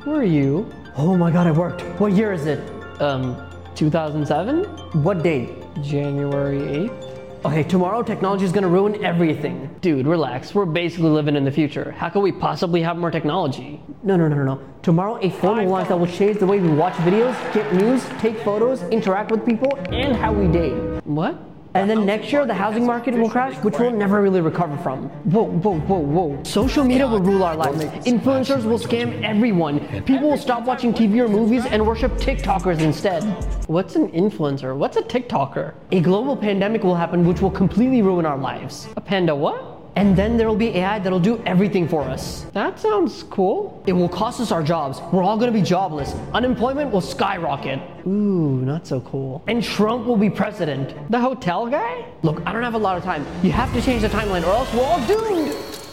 who are you? Oh my god, it worked. What year is it? 2007? What date? January 8th? Okay, tomorrow technology is gonna ruin everything. Dude, relax. We're basically living in the future. How could we possibly have more technology? No. Tomorrow, a phone will launch that will change the way we watch videos, get news, take photos, interact with people, and how we date. What? And then next year, the housing market will crash, which we'll never really recover from. Whoa. Social media will rule our lives. Influencers will scam everyone. People will stop watching TV or movies and worship TikTokers instead. What's an influencer? What's a TikToker? A global pandemic will happen, which will completely ruin our lives. A panda what? And then there will be AI that'll do everything for us. That sounds cool. It will cost us our jobs. We're all gonna be jobless. Unemployment will skyrocket. Ooh, not so cool. And Trump will be president. The hotel guy? Look, I don't have a lot of time. You have to change the timeline or else we're all doomed.